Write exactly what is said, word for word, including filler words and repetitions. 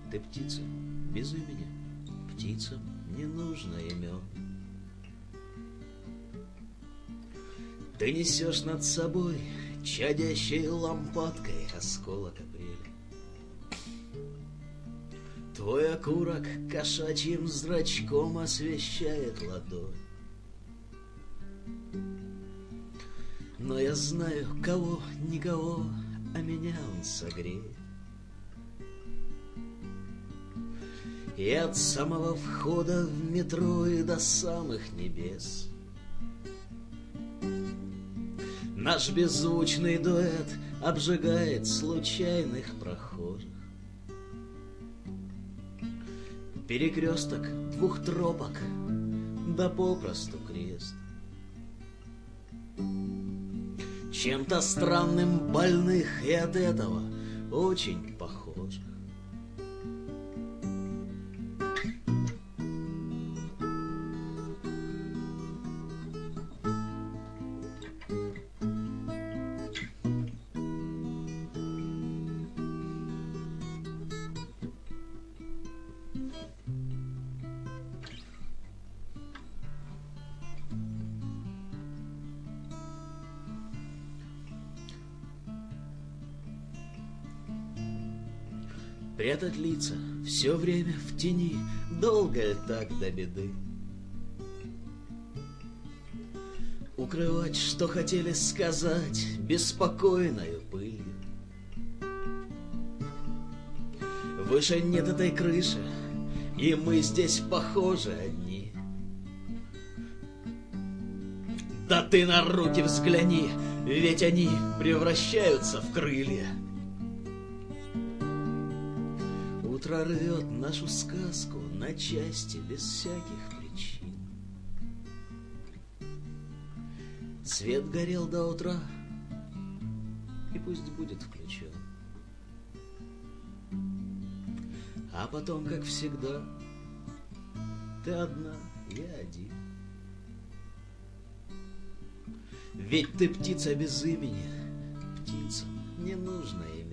Ты птица без имени, птицам не нужно имен. Ты несешь над собой чадящей лампадкой осколок апреля. Твой окурок кошачьим зрачком освещает ладонь. Но я знаю, кого, никого, а меня он согреет. И от самого входа в метро и до самых небес наш беззвучный дуэт обжигает случайных прохожих. Перекресток двух тропок, да попросту крест. Чем-то странным больных и от этого очень похожих. Прятать лица все время в тени, долго ли так до беды? Укрывать, что хотели сказать, беспокойною пылью. Выше нет этой крыши, и мы здесь похожи одни. Да ты на руки взгляни, ведь они превращаются в крылья. Утро рвет нашу сказку на части без всяких причин. Свет горел до утра, и пусть будет включен. А потом, как всегда, ты одна, я один. Ведь ты птица без имени, птицам не нужно имя.